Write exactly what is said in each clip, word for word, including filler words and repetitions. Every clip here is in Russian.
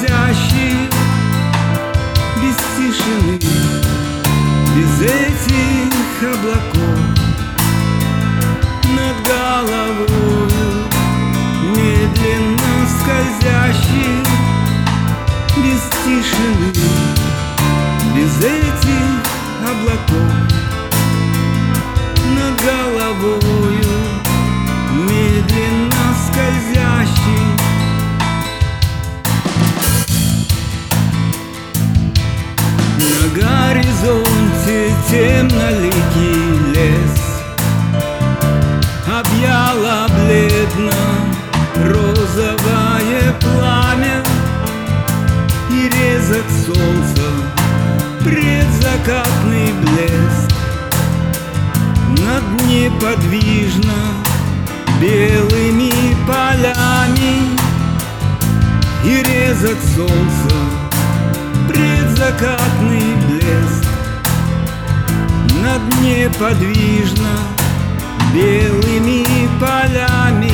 скользящий, без тишины, без этих облаков. Над головою медленно скользящий, без тишины, без этих облаков. Над головою медленно скользящий. На горизонте темноликий лес объяло бледно розовое пламя, и резок солнца предзакатный блеск. Над неподвижно белыми полями, и резок солнца предзакатный блеск. Над неподвижно белыми полями.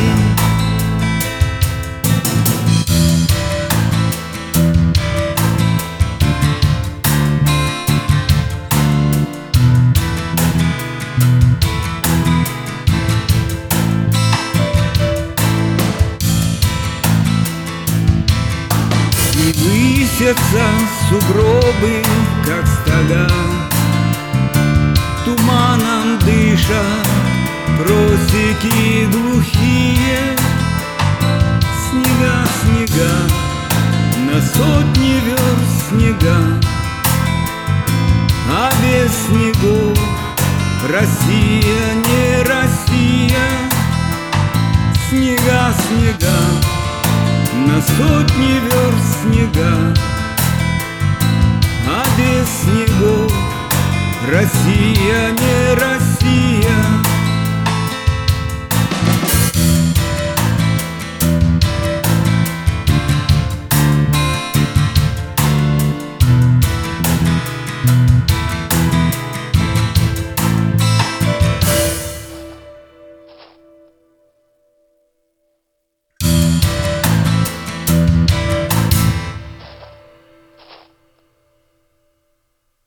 И высятся сугробы, как стога, туманом дыша просеки глухие. Снега, снега, на сотни верст снега, а без снегов Россия не Россия. Снега, снега, на сотни верст снега, а без снегов Россия не Россия.